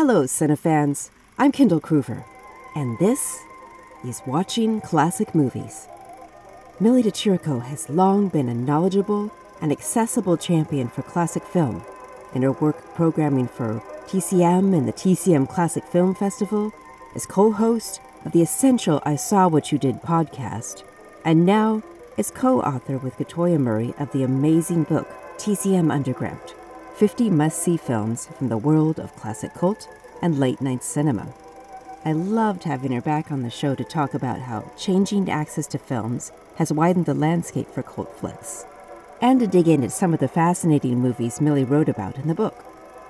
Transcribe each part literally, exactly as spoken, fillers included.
Hello, Cinefans. I'm Kendall Kruver, and this is Watching Classic Movies. Millie DeChirico has long been a knowledgeable and accessible champion for classic film. In her work programming for T C M and the T C M Classic Film Festival, as co-host of the essential I Saw What You Did podcast, and now as co-author with Katoya Murray of the amazing book T C M Underground, fifty must-see films from the world of classic cult and late-night cinema. I loved having her back on the show to talk about how changing access to films has widened the landscape for cult flicks, and to dig into some of the fascinating movies Millie wrote about in the book.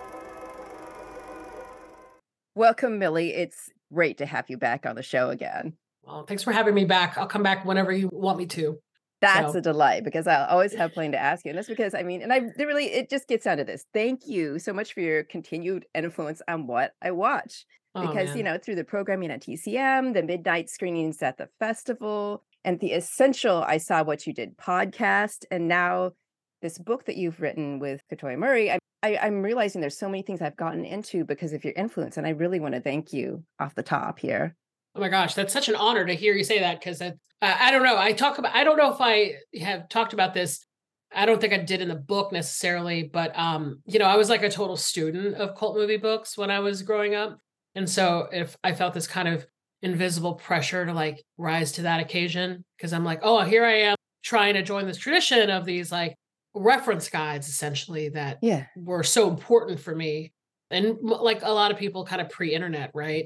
Welcome, Millie. It's great to have you back on the show again. Well, thanks for having me back. I'll come back whenever you want me to. That's so. a delight, because I always have plenty to ask you. And that's because, I mean, and I really, it just gets down to this. Thank you so much for your continued influence on what I watch. Oh, because, man. you know, through the programming at T C M, the midnight screenings at the festival, and the essential I Saw What You Did podcast, and now this book that you've written with Katoya Murray, I, I, I'm realizing there's so many things I've gotten into because of your influence. And I really want to thank you off the top here. Oh my gosh, that's such an honor to hear you say that, because I, I don't know. I talk about, I don't know if I have talked about this. I don't think I did in the book necessarily, but, um, you know, I was like a total student of cult movie books when I was growing up. And so if I felt this kind of invisible pressure to like rise to that occasion, because I'm like, oh, here I am trying to join this tradition of these like reference guides, essentially, that yeah. were so important for me. And like a lot of people kind of pre-internet, right?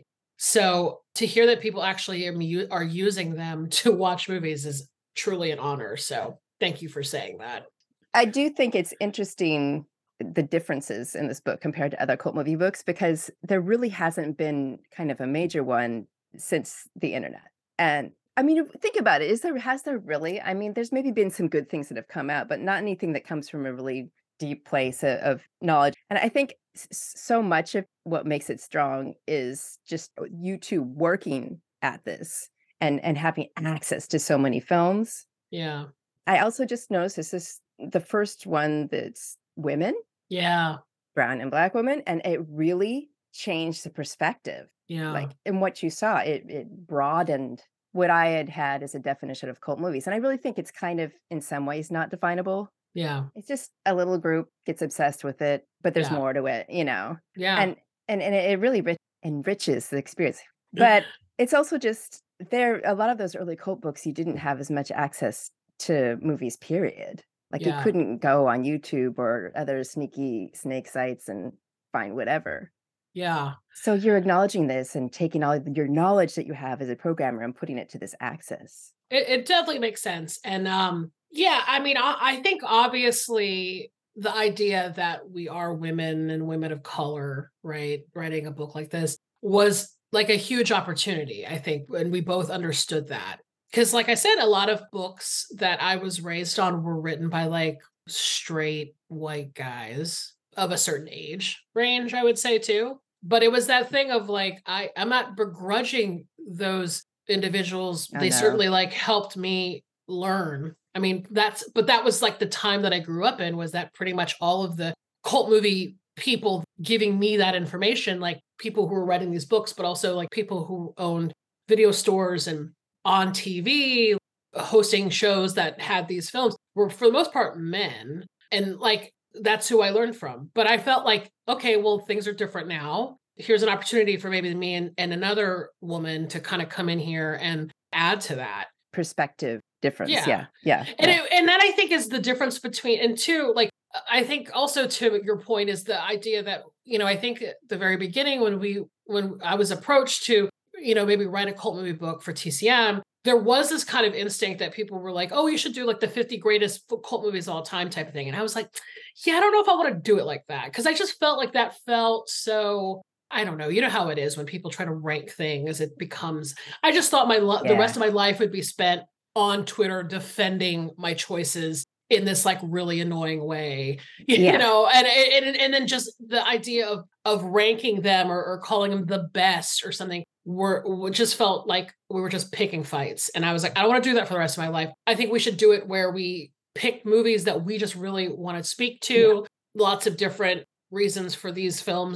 So to hear that people actually are using them to watch movies is truly an honor. So thank you for saying that. I do think it's interesting, the differences in this book compared to other cult movie books, because there really hasn't been kind of a major one since the internet. And I mean, think about it. Is there, has there really? I mean, there's maybe been some good things that have come out, but not anything that comes from a really deep place of, of knowledge. And I think so much of what makes it strong is just you two working at this and, and having access to so many films. Yeah. I also just noticed this is the first one that's women. Yeah. Brown and Black women. And it really changed the perspective. Yeah. Like in what you saw, it it broadened what I had had as a definition of cult movies. And I really think it's kind of, in some ways, not definable. Yeah. It's just a little group gets obsessed with it, but there's yeah. more to it, you know? Yeah. And and, and it really rich, enriches the experience. But it's also just, there, a lot of those early cult books, you didn't have as much access to movies, period. Like yeah. you couldn't go on YouTube or other sneaky snake sites and find whatever. Yeah. So you're acknowledging this and taking all your knowledge that you have as a programmer and putting it to this access. It, it definitely makes sense. And um, yeah, I mean, I, I think obviously the idea that we are women and women of color, right, writing a book like this was like a huge opportunity, I think, and we both understood that. Because like I said, a lot of books that I was raised on were written by like straight white guys of a certain age range, I would say too. But it was that thing of like, I, I'm not begrudging those individuals. I they know. certainly like helped me learn. I mean, that's, but that was like the time that I grew up in, was that pretty much all of the cult movie people giving me that information, like people who were writing these books, but also like people who owned video stores and on T V, hosting shows that had these films, were for the most part men. And like, that's who I learned from. But I felt like, okay, well, things are different now. Here's an opportunity for maybe me and, and another woman to kind of come in here and add to that perspective difference. Yeah. Yeah. Yeah. And, yeah. It, and that I think is the difference between, and two, like, I think also to your point is the idea that, you know, I think at the very beginning when we, when I was approached to, you know, maybe write a cult movie book for T C M, there was this kind of instinct that people were like, oh, you should do like the fifty greatest cult movies of all time type of thing. And I was like, yeah, I don't know if I want to do it like that. Cause I just felt like that felt so, I don't know. You know how it is when people try to rank things, it becomes, I just thought my, lo- Yeah. the rest of my life would be spent on Twitter defending my choices in this like really annoying way, you Yeah. know, and, and, and then just the idea of, of ranking them or, or calling them the best or something were, just felt like we were just picking fights. And I was like, I don't want to do that for the rest of my life. I think we should do it where we pick movies that we just really want to speak to, yeah. lots of different reasons for these films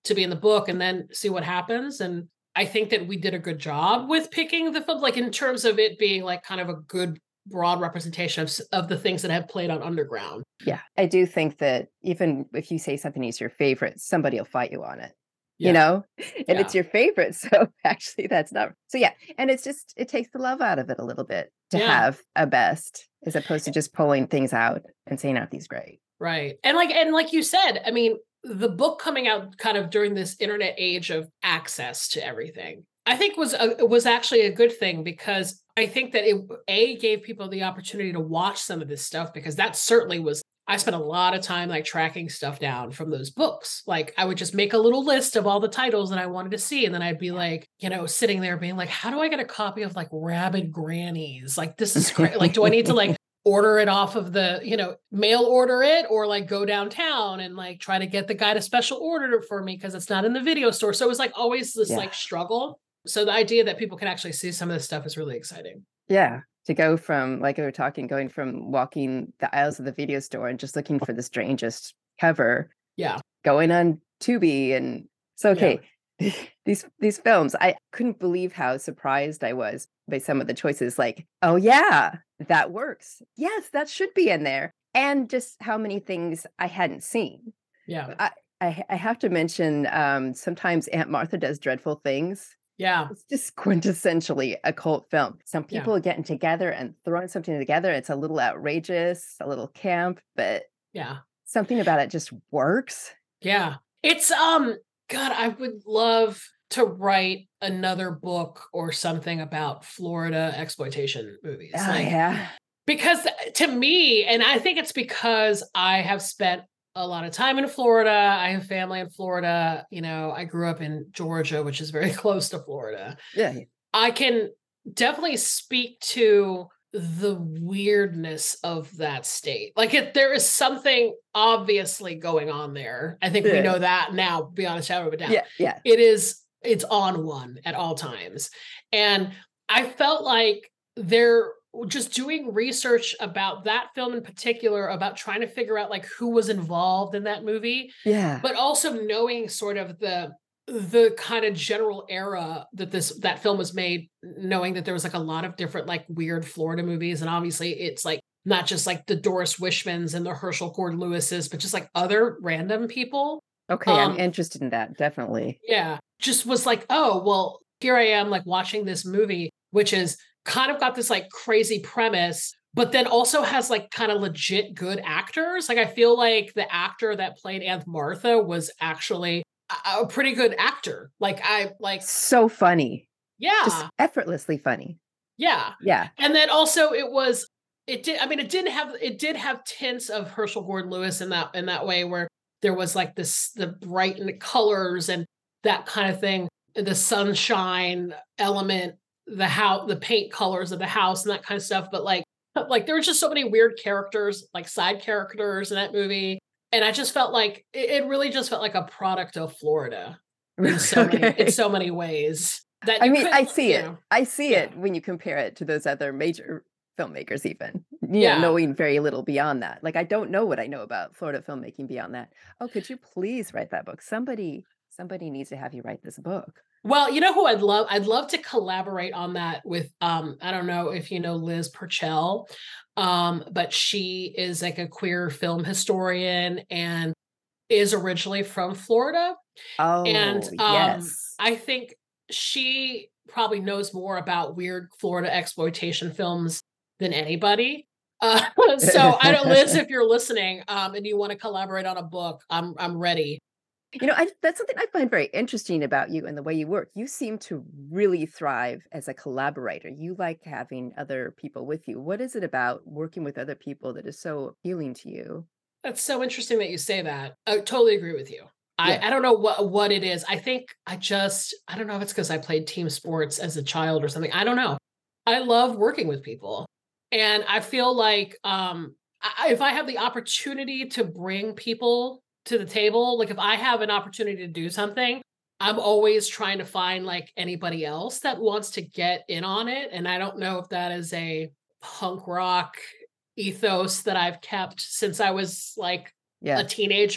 to be in the book and then see what happens. And I think that we did a good job with picking the film, like in terms of it being like kind of a good broad representation of, of the things that have played on Underground. Yeah, I do think that even if you say something is your favorite, somebody will fight you on it. Yeah. You know, and Yeah. it's your favorite. So actually that's not, so yeah. And it's just, it takes the love out of it a little bit to Yeah. have a best as opposed to just pulling things out and saying, aren't these great? Right. And like, and like you said, I mean, the book coming out kind of during this internet age of access to everything, I think was, a, was actually a good thing, because I think that it, A, gave people the opportunity to watch some of this stuff, because that certainly was, I spent a lot of time like tracking stuff down from those books. Like I would just make a little list of all the titles that I wanted to see. And then I'd be like, you know, sitting there being like, how do I get a copy of like Rabid Grannies? Like, this is great. Like, do I need to like order it off of the, you know, mail order it, or like go downtown and like try to get the guy to special order it for me because it's not in the video store. So it was like always this Yeah. like struggle. So the idea that people can actually see some of this stuff is really exciting. Yeah. To go from, like we were talking, going from walking the aisles of the video store and just looking for the strangest cover. Yeah. Going on Tubi. And so, okay, yeah. these, these films, I couldn't believe how surprised I was by some of the choices. Like, oh yeah, that works. Yes, that should be in there. And just how many things I hadn't seen. Yeah. I, I, I have to mention, um, sometimes Aunt Martha Does Dreadful Things. Yeah. It's just quintessentially a cult film. Some people Yeah. are getting together and throwing something together. It's a little outrageous, a little camp, but Yeah. something about it just works. Yeah. It's, um, God, I would love to write another book or something about Florida exploitation movies. Oh, Like, yeah. because to me, and I think it's because I have spent a lot of time in Florida. I have family in Florida. You know, I grew up in Georgia, which is very close to Florida. Yeah. I can definitely speak to the weirdness of that state. Like, if there is something obviously going on there. I think Yeah. we know that now, beyond a shadow of a doubt. Yeah. Yeah. It is, it's on one at all times. And I felt like there, just doing research about that film in particular, about trying to figure out like who was involved in that movie, Yeah. but also knowing sort of the the kind of general era that this that film was made, knowing that there was like a lot of different like weird Florida movies, and obviously it's like not just like the Doris Wishmans and the Herschel Gordon Lewises, but just like other random people. Okay. Um, I'm interested in that. Definitely. Yeah, just was like, oh well, here I am like watching this movie, which is kind of got this like crazy premise, but then also has like kind of legit good actors. Like I feel like the actor that played Aunt Martha was actually a, a pretty good actor. Like I like, So funny. yeah, Just effortlessly funny. yeah. Yeah. And then also it was, it did, I mean, it didn't have, it did have tints of Herschel Gordon Lewis in that, in that way, where there was like this, the bright and the colors and that kind of thing, the sunshine element, the house, the paint colors of the house and that kind of stuff. But like, like there were just so many weird characters, like side characters in that movie. And I just felt like, it, it really just felt like a product of Florida in so Okay. many, in so many ways. That I you mean, could- I see you it. know, I see yeah. it when you compare it to those other major filmmakers, even, you Yeah. know, knowing very little beyond that. Like, I don't know what I know about Florida filmmaking beyond that. Oh, could you please write that book? Somebody, somebody needs to have you write this book. Well, you know who I'd love? I'd love to collaborate on that with, um, I don't know if you know Liz Purcell, um, but she is like a queer film historian and is originally from Florida. Oh, And um, yes. I think she probably knows more about weird Florida exploitation films than anybody. Uh, so I don't, Liz, if you're listening um, and you want to collaborate on a book, I'm I'm ready. You know, I, that's something I find very interesting about you and the way you work. You seem to really thrive as a collaborator. You like having other people with you. What is it about working with other people that is so appealing to you? That's so interesting that you say that. I totally agree with you. I, Yeah. I don't know what, what it is. I think I just, I don't know if it's because I played team sports as a child or something. I don't know. I love working with people. And I feel like um, I, if I have the opportunity to bring people to the table, like if I have an opportunity to do something, I'm always trying to find like anybody else that wants to get in on it. And I don't know if that is a punk rock ethos that I've kept since I was like Yeah. a teenager.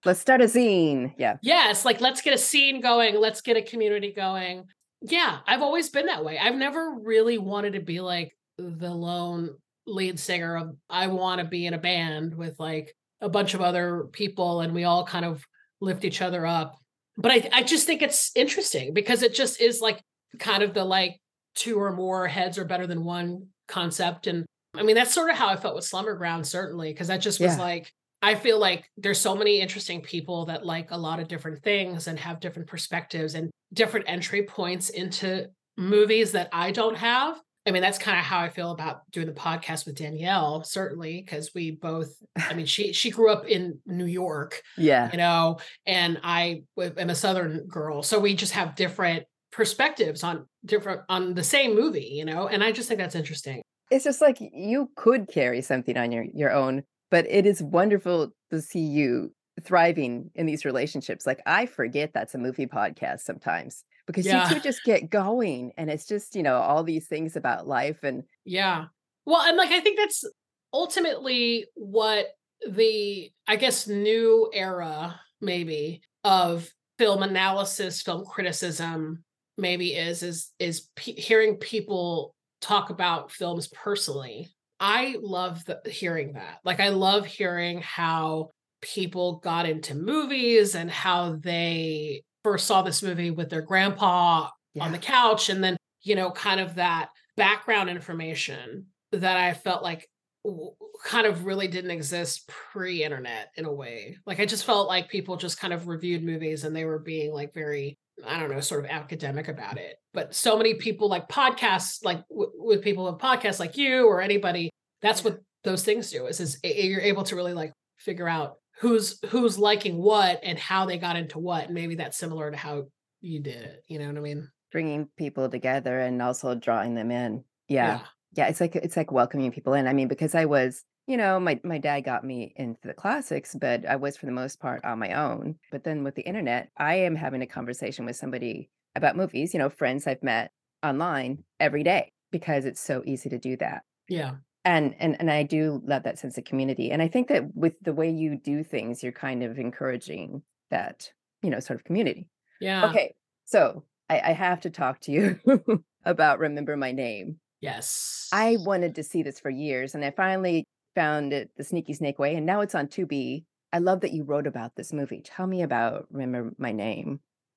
let's start a zine. Yeah. Yes, like let's get a scene going, let's get a community going. Yeah, I've always been that way. I've never really wanted to be like the lone lead singer of I want to be in a band with like a bunch of other people and we all kind of lift each other up. But I I just think it's interesting because it just is like kind of the like two or more heads are better than one concept. And I mean, that's sort of how I felt with Slumber Ground, certainly, because that just was Yeah. like, I feel like there's so many interesting people that like a lot of different things and have different perspectives and different entry points into movies that I don't have. I mean, that's kind of how I feel about doing the podcast with Danielle, certainly, because we both, I mean, she she grew up in New York, Yeah. you know, and I am a Southern girl. So we just have different perspectives on different, on the same movie, you know, and I just think that's interesting. It's just like you could carry something on your, your own, but it is wonderful to see you thriving in these relationships. Like I forget that's a movie podcast sometimes because you Yeah. two just get going and it's just, you know, all these things about life and Yeah. Well, and like I think that's ultimately what the, I guess, new era maybe of film analysis, film criticism maybe is is is pe- hearing people talk about films personally. I love the, hearing that. Like I love hearing how people got into movies and how they first saw this movie with their grandpa yeah. on the couch and then, you know, kind of that background information that I felt like w- kind of really didn't exist pre-internet in a way. Like I just felt like people just kind of reviewed movies and they were being like very, I don't know, sort of academic about it. But so many people like podcasts, like w- with people with podcasts like you or anybody, that's what those things do is, is a- you're able to really like figure out who's who's liking what and how they got into what. And maybe that's similar to how you did it. You know what I mean? Bringing people together and also drawing them in. Yeah. Yeah. Yeah, it's like it's like welcoming people in. I mean, because I was, you know, my my dad got me into the classics, but I was for the most part on my own. But then with the internet, I am having a conversation with somebody about movies, you know, friends I've met online every day because it's so easy to do that. Yeah. And and and I do love that sense of community. And I think that with the way you do things, you're kind of encouraging that, you know, sort of community. Yeah. Okay. So I, I have to talk to you about Remember My Name. Yes. I wanted to see this for years, and I finally found it the Sneaky Snake Way, and now it's on Tubi. I love that you wrote about this movie. Tell me about Remember My Name.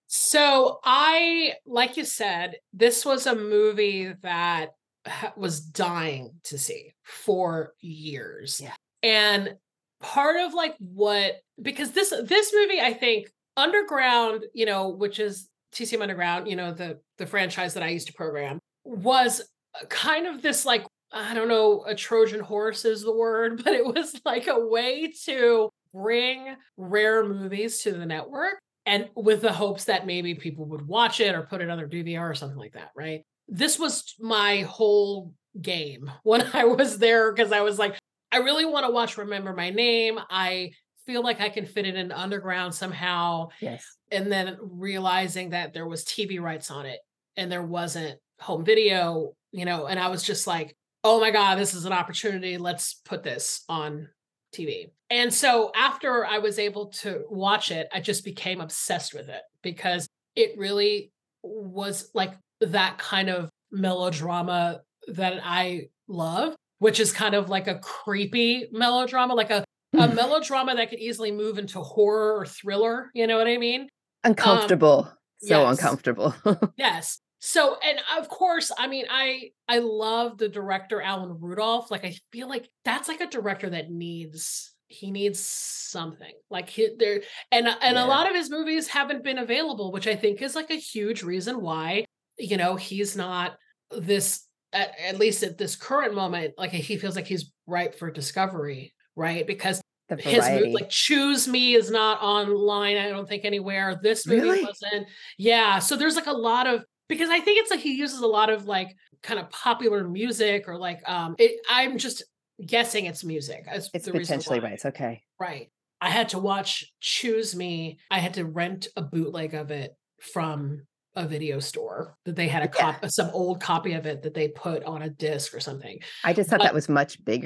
So I, like you said, this was a movie that ha- was dying to see for years. Yeah. And part of like what, because this, this movie, I think Underground, you know, which is T C M Underground, you know, the, the franchise that I used to program was kind of this like, I don't know, a Trojan horse is the word, but it was like a way to bring rare movies to the network and with the hopes that maybe people would watch it or put it on their D V R or something like that, right? This was my whole game when I was there because I was like, I really want to watch Remember My Name. I feel like I can fit it in Underground somehow. Yes. And then realizing that there was T V rights on it and there wasn't home video, you know, and I was just like, oh my God, this is an opportunity. Let's put this on T V. And so after I was able to watch it, I just became obsessed with it because it really was like that kind of melodrama that I love, which is kind of like a creepy melodrama, like a, a melodrama that could easily move into horror or thriller. You know what I mean? Uncomfortable. Um, so yes. uncomfortable. Yes. So, and of course, I mean, I I love the director Alan Rudolph. Like, I feel like that's like a director that needs he needs something like he, there, and and Yeah. a lot of his movies haven't been available, which I think is like a huge reason why you know he's not this at, at least at this current moment. Like, he feels like he's ripe for discovery, right? Because The his movie, variety. like Choose Me, is not online. I don't think anywhere. This movie Really? wasn't. Yeah. So there's like a lot of because I think it's like he uses a lot of like kind of popular music or like um. It, I'm just guessing it's music. That's It's the reason potentially why. right. It's okay. Right. I had to watch Choose Me. I had to rent a bootleg of it from a video store that they had a Yeah. cop, some old copy of it that they put on a disc or something. I just thought But that was much bigger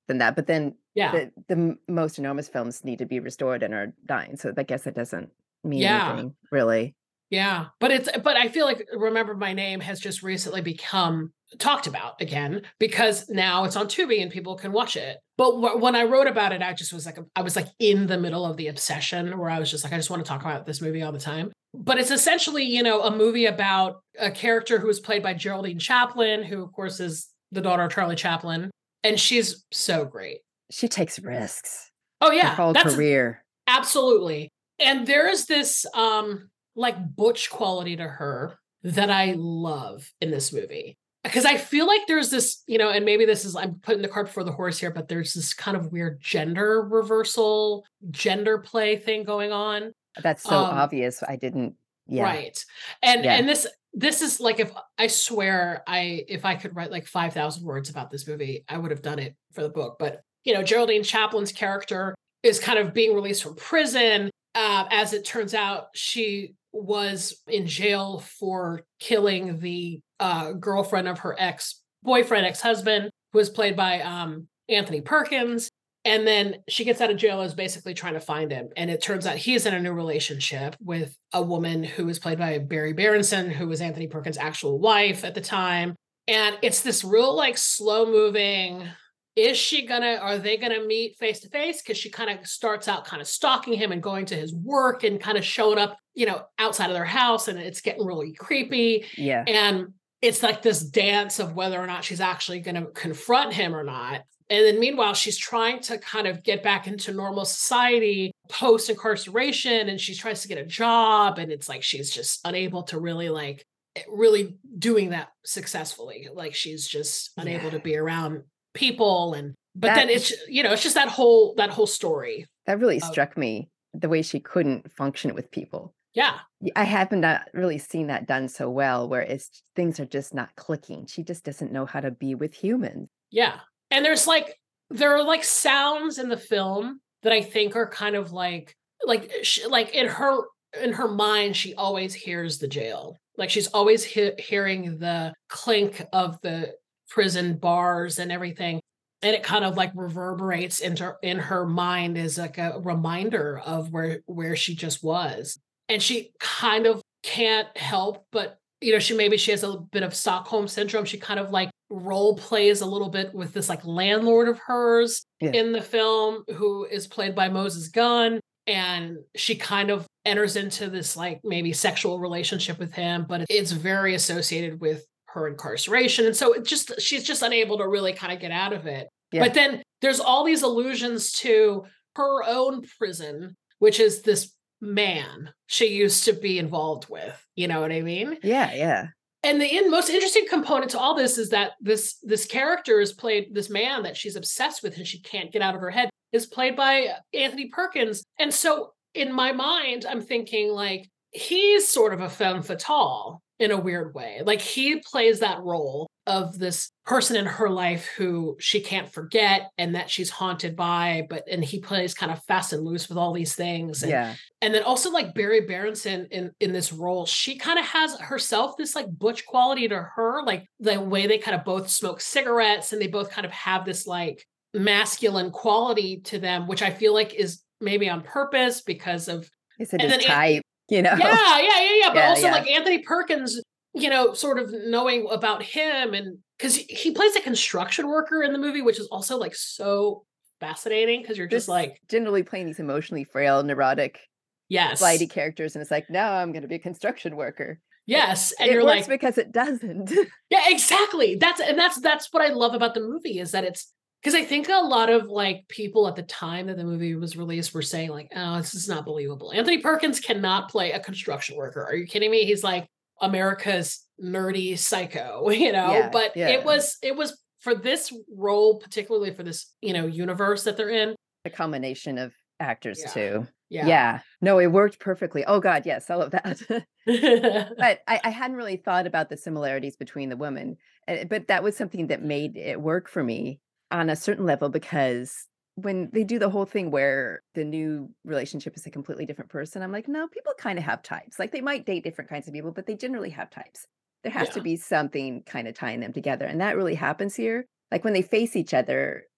than that. But then Yeah. the the m- most enormous films need to be restored and are dying. So I guess that doesn't mean Yeah. anything really. Yeah. But it's, but I feel like Remember My Name has just recently become talked about again because now it's on Tubi and people can watch it. But wh- when I wrote about it, I just was like, I was like in the middle of the obsession where I was just like, I just want to talk about this movie all the time. But it's essentially, you know, a movie about a character who is played by Geraldine Chaplin, who of course is the daughter of Charlie Chaplin. And she's so great. She takes risks. Oh Her yeah. whole That's career. absolutely. And there is this um like butch quality to her that I love in this movie. Because I feel like there's this, you know, and maybe this is, I'm putting the cart before the horse here, but there's this kind of weird gender reversal, gender play thing going on. That's so Um, obvious. I didn't. Yeah. Right. And Yeah. and this this is like, if I swear I if I could write like five thousand words about this movie, I would have done it for the book. But, you know, Geraldine Chaplin's character is kind of being released from prison. Uh, as it turns out, she was in jail for killing the uh, girlfriend of her ex-boyfriend, ex-husband, who was played by um, Anthony Perkins. And then she gets out of jail and is basically trying to find him. And it turns out he is in a new relationship with a woman who is played by Barry Berenson, who was Anthony Perkins' actual wife at the time. And it's this real like slow moving, is she gonna, are they gonna meet face to face? Because she kind of starts out kind of stalking him and going to his work and kind of showing up, you know, outside of their house, and it's getting really creepy. Yeah. And it's like this dance of whether or not she's actually gonna confront him or not. And then meanwhile, she's trying to kind of get back into normal society post incarceration, and she tries to get a job, and it's like she's just unable to really like really doing that successfully. Like she's just unable Yeah. to be around people, and but That- then it's, you know, it's just that whole that whole story. That really of- struck me, the way she couldn't function with people. Yeah. I haven't not really seen that done so well, where it's things are just not clicking. She just doesn't know how to be with humans. Yeah. And there's like, there are like sounds in the film that I think are kind of like, like, she, like in her, in her mind, she always hears the jail. Like she's always he- hearing the clink of the prison bars and everything. And it kind of like reverberates into in her mind as like a reminder of where, where she just was. And she kind of can't help but, you know, she maybe she has a bit of Stockholm syndrome. She kind of like role plays a little bit with this like landlord of hers Yeah. in the film, who is played by Moses Gunn. And she kind of enters into this like maybe sexual relationship with him, but it's very associated with her incarceration. And so it just, she's just unable to really kind of get out of it. Yeah. But then there's all these allusions to her own prison, which is this man she used to be involved with. You know what I mean? Yeah, yeah. And the in, most interesting component to all this is that this this character is played, this man that she's obsessed with and she can't get out of her head, is played by Anthony Perkins. And so in my mind, I'm thinking like, he's sort of a femme fatale in a weird way. Like he plays that role of this person in her life who she can't forget and that she's haunted by, but, and he plays kind of fast and loose with all these things. And, Yeah. and then also like Barry Berenson in, in this role, she kind of has herself this like butch quality to her, like the way they kind of both smoke cigarettes and they both kind of have this like masculine quality to them, which I feel like is maybe on purpose because of, Is it And his then An- type? You know? yeah, yeah, yeah, yeah. But Yeah, also yeah. like Anthony Perkins, you know, sort of knowing about him, and because he plays a construction worker in the movie, which is also like so fascinating because you're just Just like, generally playing these emotionally frail, neurotic, yes, flighty characters, and it's like, no, I'm going to be a construction worker. yes, and it you're works like, because it doesn't. yeah, exactly. That's and that's that's what I love about the movie is that it's because I think a lot of like people at the time that the movie was released were saying like, oh, this is not believable. Anthony Perkins cannot play a construction worker. Are you kidding me? He's like America's nerdy psycho, you know, Yeah, but yeah. it was, it was for this role, particularly for this, you know, universe that they're in. A combination of actors Yeah. too. Yeah. Yeah. No, it worked perfectly. Oh God, yes, all of that. Yeah. But I, I hadn't really thought about the similarities between the women. Uh, But that was something that made it work for me on a certain level, because when they do the whole thing where the new relationship is a completely different person, I'm like, no, people kind of have types. Like they might date different kinds of people, but they generally have types. There has to Yeah. be something kind of tying them together. And that really happens here. Like when they face each other,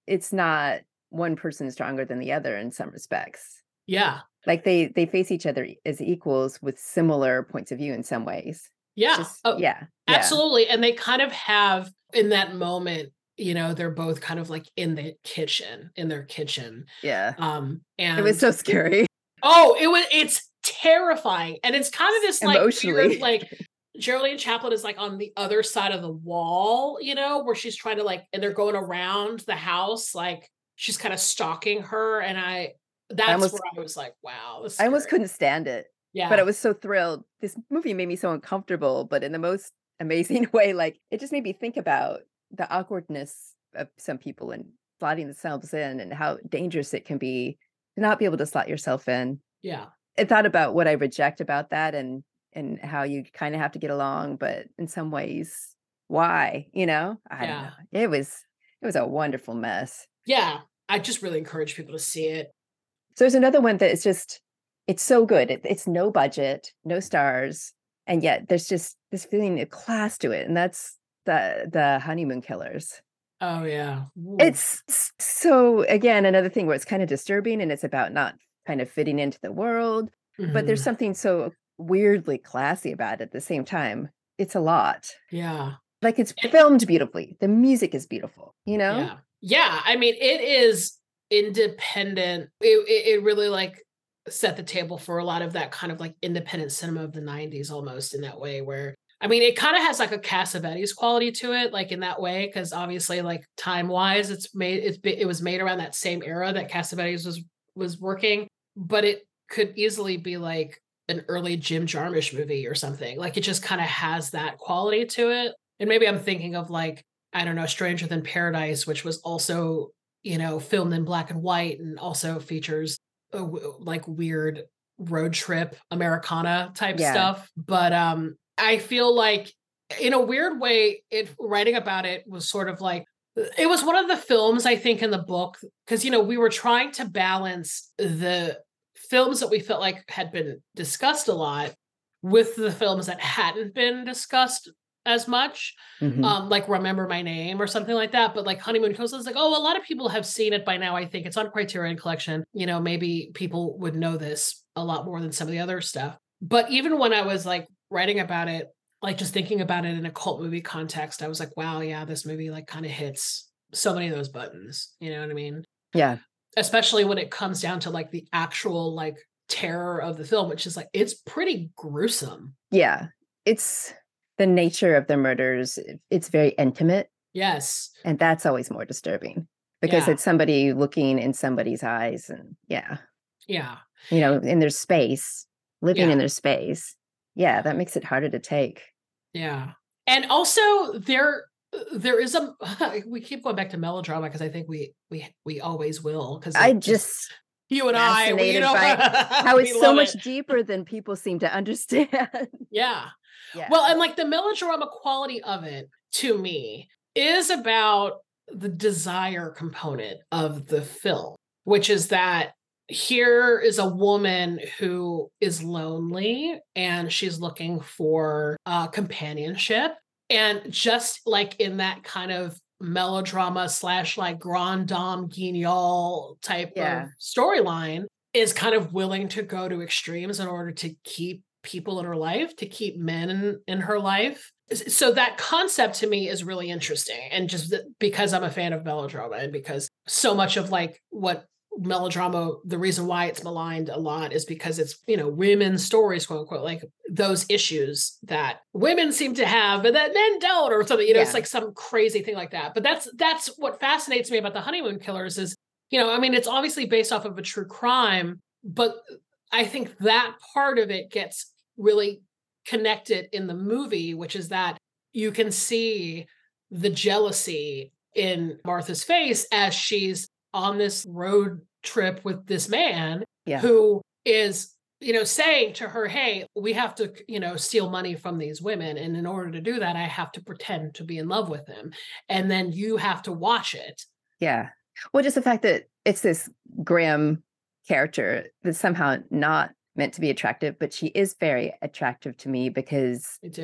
it's not one person stronger than the other in some respects. Yeah. Like they they face each other as equals with similar points of view in some ways. Yeah. Just, oh, yeah. Absolutely. Yeah. And they kind of have in that moment, you know, they're both kind of like in the kitchen, in their kitchen. Yeah. Um, and it was so scary. Oh, it was, it's terrifying. And it's kind of this like, emotionally, weird, like Geraldine Chaplin is like on the other side of the wall, you know, where she's trying to like, and they're going around the house, like she's kind of stalking her. And I, that's I almost, where I was like, wow. I almost couldn't stand it. Yeah. But I was so thrilled. This movie made me so uncomfortable, but in the most amazing way. Like it just made me think about the awkwardness of some people and slotting themselves in and how dangerous it can be to not be able to slot yourself in. Yeah. I thought about what I reject about that and and how you kind of have to get along, but in some ways, why? You know? I yeah. don't know. It was it was a wonderful mess. Yeah. I just really encourage people to see it. So there's another one that is just, it's so good. It, it's no budget, no stars, and yet there's just this feeling of class to it, and that's the the Honeymoon Killers. Oh yeah. Ooh. It's so, again, another thing where it's kind of disturbing and it's about not kind of fitting into the world, mm-hmm. but there's something so weirdly classy about it at the same time. It's a lot. Yeah. Like it's it, filmed beautifully. The music is beautiful, you know? Yeah. Yeah. I mean, it is independent. It, it, it really like set the table for a lot of that kind of like independent cinema of the nineties almost in that way where, I mean, it kind of has like a Cassavetes quality to it, like in that way, because obviously like time wise, it's made, it's it was made around that same era that Cassavetes was, was working, but it could easily be like an early Jim Jarmusch movie or something. Like it just kind of has that quality to it. And maybe I'm thinking of like, I don't know, Stranger Than Paradise, which was also, you know, filmed in black and white and also features a, like weird road trip Americana type yeah. stuff. But um, I feel like in a weird way, it writing about it was sort of like, it was one of the films I think in the book, because, you know, we were trying to balance the films that we felt like had been discussed a lot with the films that hadn't been discussed as much, mm-hmm. um, like Remember My Name or something like that. But like Honeymoon Killers is like, oh, a lot of people have seen it by now. I think it's on Criterion Collection. You know, maybe people would know this a lot more than some of the other stuff. But even when I was like writing about it, like just thinking about it in a cult movie context, I was like, wow, yeah, this movie like kind of hits so many of those buttons. You know what I mean? Yeah. Especially when it comes down to like the actual like terror of the film, which is like, it's pretty gruesome. Yeah. It's the nature of the murders. It's very intimate. Yes. And that's always more disturbing because yeah. it's somebody looking in somebody's eyes and yeah. Yeah. You know, in their space, living yeah. in their space. Yeah. That makes it harder to take. Yeah. And also there, there is a, we keep going back to melodrama because I think we, we, we always will. Because I just, just you and I, we, you know, how it's so much it. deeper than people seem to understand. Yeah. Yeah. Well, and like the melodrama quality of it to me is about the desire component of the film, which is that here is a woman who is lonely and she's looking for uh, companionship. And just like in that kind of melodrama slash like grand dame guignol type yeah. of storyline is kind of willing to go to extremes in order to keep people in her life, to keep men in, in her life. So that concept to me is really interesting. And just because I'm a fan of melodrama and because so much of like what melodrama, the reason why it's maligned a lot is because it's, you know, women's stories, quote unquote, like those issues that women seem to have and that men don't or something, you know, yeah. it's like some crazy thing like that. But that's, that's what fascinates me about the Honeymoon Killers is, you know, I mean, it's obviously based off of a true crime, but I think that part of it gets really connected in the movie, which is that you can see the jealousy in Martha's face as she's on this road trip with this man yeah. who is, you know, saying to her, hey, we have to, you know, steal money from these women. And in order to do that, I have to pretend to be in love with him. And then you have to watch it. Yeah. Well, just the fact that it's this Graham character that's somehow not meant to be attractive, but she is very attractive to me because me too.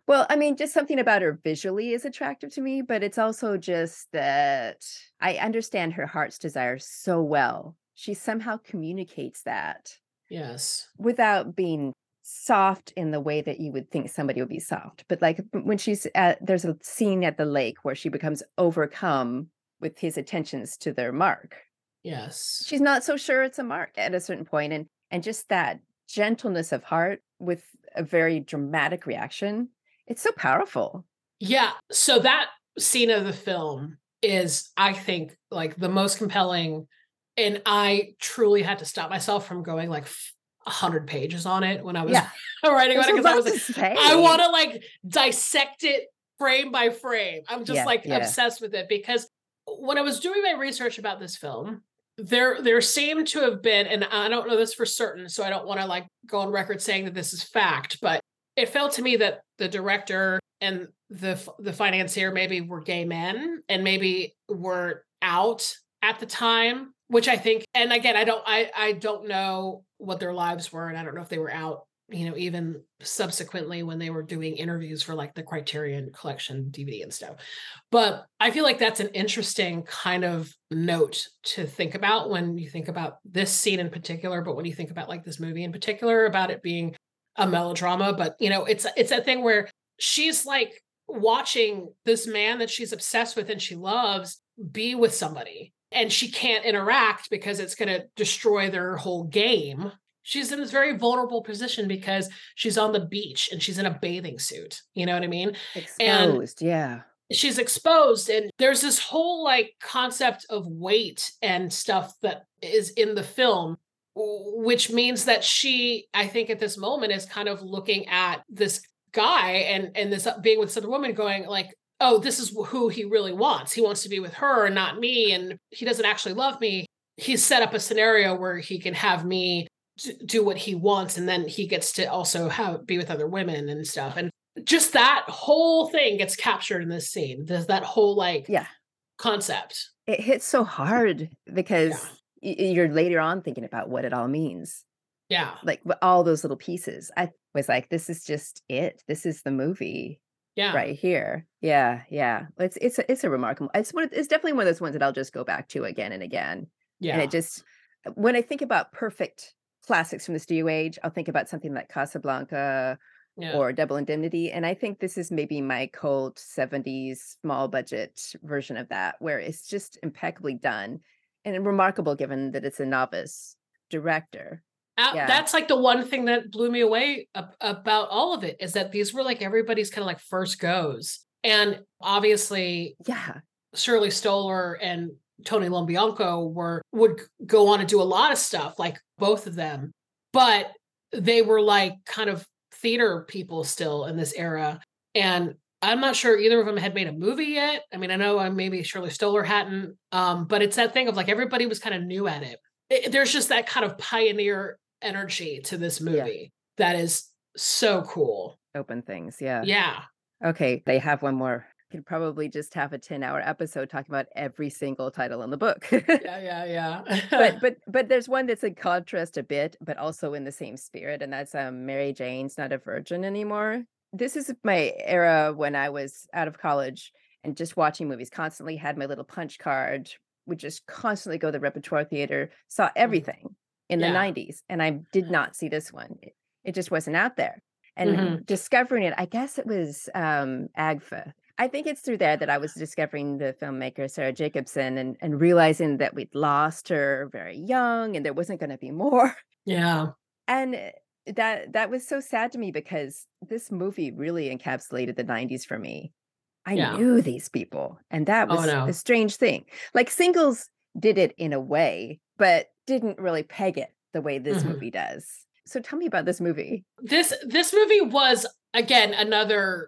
Well, I mean, just something about her visually is attractive to me, but it's also just that I understand her heart's desire so well. She somehow communicates that Yes. without being soft in the way that you would think somebody would be soft. But like when she's at, there's a scene at the lake where she becomes overcome with his attentions to their mark. Yes. She's not so sure it's a mark at a certain point, and and just that gentleness of heart with a very dramatic reaction. It's so powerful. Yeah. So that scene of the film is, I think, like the most compelling. And I truly had to stop myself from going like a hundred pages on it when I was Yeah. writing There's on it. a Cause I lot was to like, say. I want to like dissect it frame by frame. I'm just Yeah, like yeah. obsessed with it because when I was doing my research about this film, there there seemed to have been, and I don't know this for certain, so I don't want to like go on record saying that this is fact, but it felt to me that the director and the the financier maybe were gay men and maybe were out at the time, which I think, and again, I don't I I don't know what their lives were, and I don't know if they were out, you know, even subsequently when they were doing interviews for like the Criterion Collection D V D and stuff. But I feel like that's an interesting kind of note to think about when you think about this scene in particular, but when you think about like this movie in particular, about it being a melodrama. But you know, it's it's a thing where she's like watching this man that she's obsessed with and she loves be with somebody, and she can't interact because it's going to destroy their whole game. She's in this very vulnerable position because she's on the beach and she's in a bathing suit. You know what I mean? Exposed, and yeah. She's exposed, and there's this whole like concept of weight and stuff that is in the film, which means that she, I think at this moment, is kind of looking at this guy and and this being with this other woman going like, oh, this is who he really wants. He wants to be with her and not me, and he doesn't actually love me. He's set up a scenario where he can have me do what he wants, and then he gets to also have be with other women and stuff. And just that whole thing gets captured in this scene. There's that whole like yeah concept. It hits so hard because Yeah. y- you're later on thinking about what it all means. Yeah. Like all those little pieces. I was like, this is just it. This is the movie. Yeah. Right here. Yeah, yeah. It's it's a, it's a remarkable. It's one. It's definitely one of those ones that I'll just go back to again and again. Yeah. And it just, when I think about perfect classics from the studio age, I'll think about something like Casablanca Yeah. or Double Indemnity, and I think this is maybe my cold seventies small budget version of that, where it's just impeccably done and remarkable given that it's a novice director. Uh, Yeah. That's like the one thing that blew me away ab- about all of it is that these were like everybody's kind of like first goes. And obviously Yeah. Shirley Stoller and Tony Lombianco were would go on to do a lot of stuff, like both of them. But they were like kind of theater people still in this era. And I'm not sure either of them had made a movie yet. I mean, I know maybe Shirley Stoller hadn't, um, but it's that thing of like everybody was kind of new at it. it. There's just that kind of pioneer energy to this movie that is so cool. Open things. Yeah. Yeah. Okay. They have one more. Could probably just have a ten hour episode talking about every single title in the book. Yeah, yeah, yeah. but but but there's one that's in contrast a bit, but also in the same spirit, and that's um Mary Jane's Not a Virgin Anymore. This is my era when I was out of college and just watching movies constantly, had my little punch card, would just constantly go to the repertoire theater, saw everything in the Yeah. nineties, and I did not see this one. It, it just wasn't out there. And Mhm. discovering it, I guess it was um A G F A. I think it's through there that I was discovering the filmmaker Sarah Jacobson and, and realizing that we'd lost her very young and there wasn't going to be more. Yeah. And that that was so sad to me because this movie really encapsulated the nineties for me. I Yeah. knew these people, and that Oh, was no. a strange thing. Like Singles did it in a way, but didn't really peg it the way this Mhm. movie does. So tell me about this movie. This this movie was again another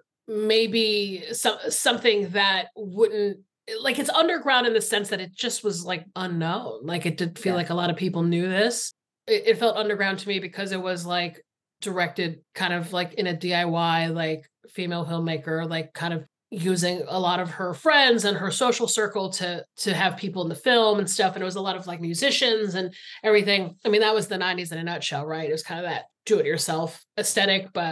maybe some something that wouldn't like it's underground in the sense that it just was like unknown. Like it did feel Yeah. like a lot of people knew this. It, it felt underground to me because it was like directed kind of like in a D I Y like female filmmaker, like kind of using a lot of her friends and her social circle to to have people in the film and stuff. And it was a lot of like musicians and everything. I mean, that was the nineties in a nutshell, right? It was kind of that do-it-yourself aesthetic, but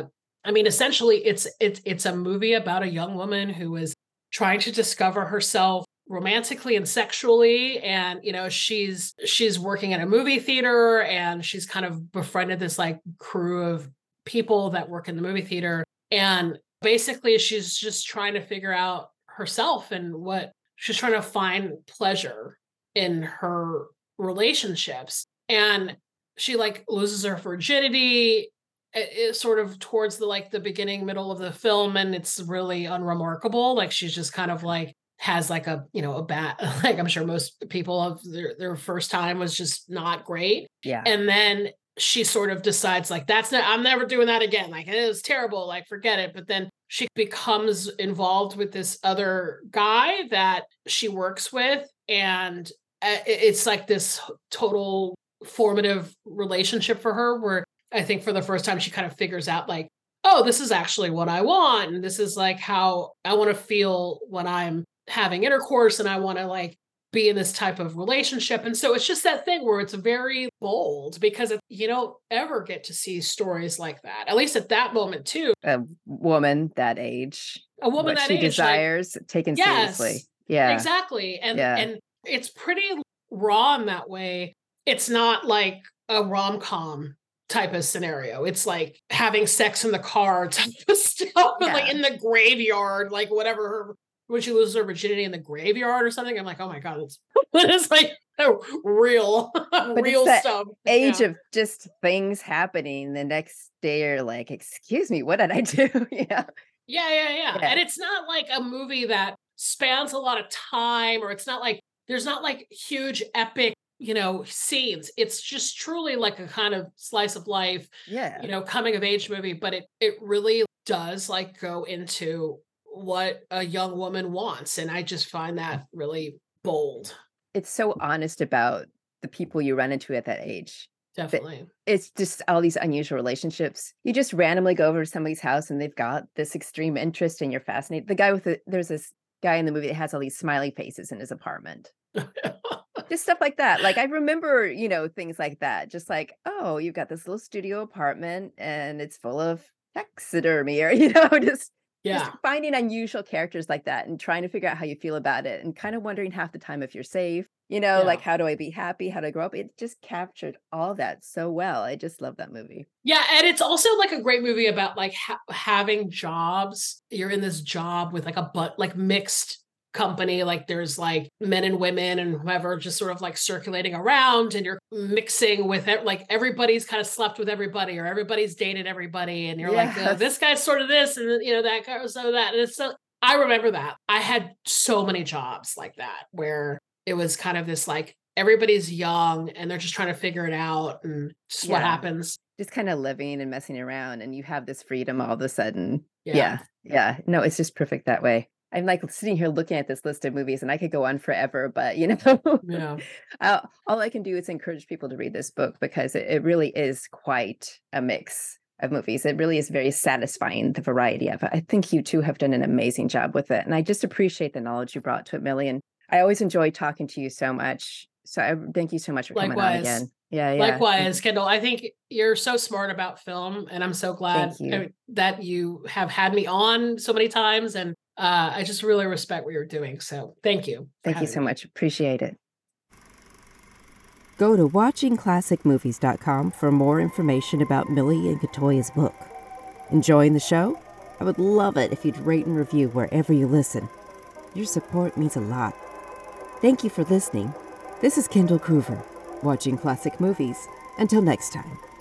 I mean, essentially, it's it's it's a movie about a young woman who is trying to discover herself romantically and sexually, and you know, she's she's working at a movie theater, and she's kind of befriended this like crew of people that work in the movie theater, and basically, she's just trying to figure out herself and what she's trying to find pleasure in her relationships, and she like loses her virginity. It's sort of towards the like the beginning middle of the film, and it's really unremarkable. Like she's just kind of like has like a you know a bad like I'm sure most people of their, their first time was just not great. Yeah. And then she sort of decides like that's not I'm never doing that again. Like it is terrible. Like forget it. But then she becomes involved with this other guy that she works with, and it's like this total formative relationship for her where I think for the first time she kind of figures out like, oh, this is actually what I want. And this is like how I want to feel when I'm having intercourse, and I want to like be in this type of relationship. And so it's just that thing where it's very bold because you don't ever get to see stories like that, at least at that moment too. A woman that age, a woman what that she age, desires, like, taken yes, seriously. Yeah, exactly. And, yeah. and it's pretty raw in that way. It's not like a rom-com type of scenario. It's like having sex in the car type of stuff, Yeah. like in the graveyard, like whatever her, when she loses her virginity in the graveyard or something. I'm like, oh my God, it's, it's like real, But real it's that stuff. age Yeah. of just things happening. The next day you're like, excuse me, what did I do? yeah. Yeah, yeah, yeah. Yeah. And it's not like a movie that spans a lot of time, or it's not like, there's not like huge epic, you know, scenes. It's just truly like a kind of slice of life, Yeah. you know, coming of age movie, but it it really does like go into what a young woman wants. And I just find that really bold. It's so honest about the people you run into at that age. Definitely. It's just all these unusual relationships. You just randomly go over to somebody's house and they've got this extreme interest and you're fascinated. The guy with the, there's this guy in the movie that has all these smiley faces in his apartment. Just stuff like that. Like I remember, you know, things like that. Just like, oh, you've got this little studio apartment and it's full of taxidermy, or, you know, just, Yeah. just finding unusual characters like that and trying to figure out how you feel about it and kind of wondering half the time if you're safe, you know, Yeah. like, how do I be happy? How do I grow up? It just captured all that so well. I just love that movie. Yeah, and it's also like a great movie about like ha- having jobs. You're in this job with like a but like mixed company, like there's like men and women and whoever just sort of like circulating around, and you're mixing with it, like everybody's kind of slept with everybody, or everybody's dated everybody, and you're like, oh, Yes. this guy's sort of this, and you know that guy was sort of that, and it's so. I remember that I had so many jobs like that where it was kind of this like everybody's young and they're just trying to figure it out, and just what Yeah. happens. Just kind of living and messing around, and you have this freedom all of a sudden. Yeah. Yeah. Yeah. No, it's just perfect that way. I'm like sitting here looking at this list of movies and I could go on forever, but you know, Yeah. uh, all I can do is encourage people to read this book because it, it really is quite a mix of movies. It really is very satisfying, the variety of it. I think you two have done an amazing job with it. And I just appreciate the knowledge you brought to it, Millie. And I always enjoy talking to you so much. So I thank you so much for coming on Likewise. again. Yeah, yeah. Likewise, Kendall. I think you're so smart about film, and I'm so glad Thank you. that you have had me on so many times. And uh, I just really respect what you're doing. So thank you. for Thank you having so me. much. Appreciate it. Go to watching classic movies dot com for more information about Millie and Katoya's book. Enjoying the show? I would love it if you'd rate and review wherever you listen. Your support means a lot. Thank you for listening. This is Kendall Cruver, watching classic movies. Until next time.